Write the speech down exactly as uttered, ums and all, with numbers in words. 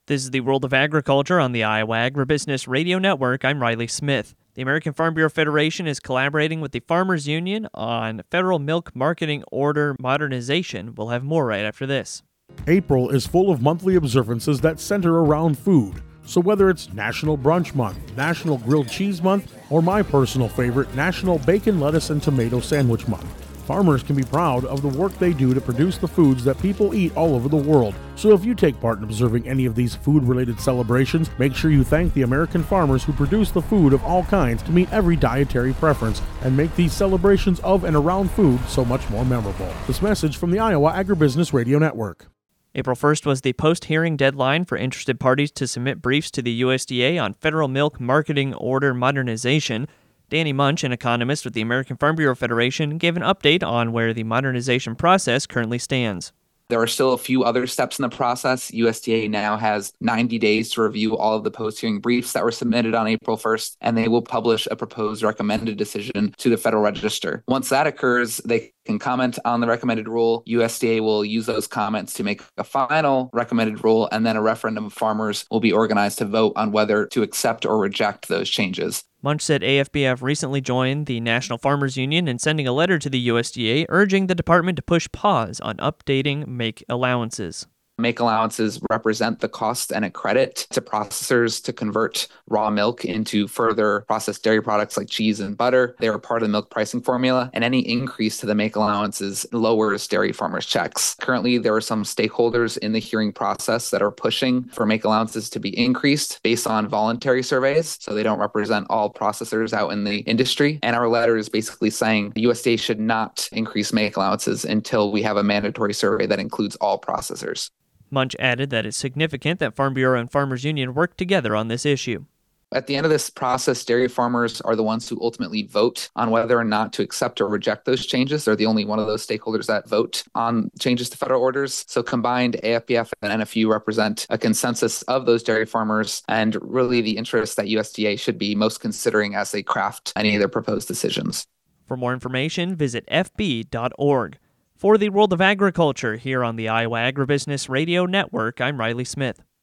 This is the World of Agriculture on the Iowa Agribusiness Radio Network. I'm Riley Smith. The American Farm Bureau Federation is collaborating with the Farmers Union on federal milk marketing order modernization. We'll have more right after this. April is full of monthly observances that center around food. So whether it's National Brunch Month, National Grilled Cheese Month, or my personal favorite, National Bacon, Lettuce, and Tomato Sandwich Month, farmers can be proud of the work they do to produce the foods that people eat all over the world. So if you take part in observing any of these food-related celebrations, make sure you thank the American farmers who produce the food of all kinds to meet every dietary preference and make these celebrations of and around food so much more memorable. This message from the Iowa Agribusiness Radio Network. April first was the post-hearing deadline for interested parties to submit briefs to the U S D A on federal milk marketing order modernization. Danny Munch, an economist with the American Farm Bureau Federation, gave an update on where the modernization process currently stands. There are still a few other steps in the process. U S D A now has ninety days to review all of the post-hearing briefs that were submitted on April first, and they will publish a proposed recommended decision to the Federal Register. Once that occurs, they can comment on the recommended rule. U S D A will use those comments to make a final recommended rule, and then a referendum of farmers will be organized to vote on whether to accept or reject those changes. Munch said A F B F recently joined the National Farmers Union in sending a letter to the U S D A urging the department to push pause on updating make allowances. Make allowances represent the cost and a credit to processors to convert raw milk into further processed dairy products like cheese and butter. They are part of the milk pricing formula, and any increase to the make allowances lowers dairy farmers' checks. Currently, there are some stakeholders in the hearing process that are pushing for make allowances to be increased based on voluntary surveys, so they don't represent all processors out in the industry. And our letter is basically saying the U S D A should not increase make allowances until we have a mandatory survey that includes all processors. Munch added that it's significant that Farm Bureau and Farmers Union work together on this issue. At the end of this process, dairy farmers are the ones who ultimately vote on whether or not to accept or reject those changes. They're the only one of those stakeholders that vote on changes to federal orders. So combined, A F B F and N F U represent a consensus of those dairy farmers and really the interests that U S D A should be most considering as they craft any of their proposed decisions. For more information, visit f b dot org. For the World of Agriculture here on the Iowa Agribusiness Radio Network, I'm Riley Smith.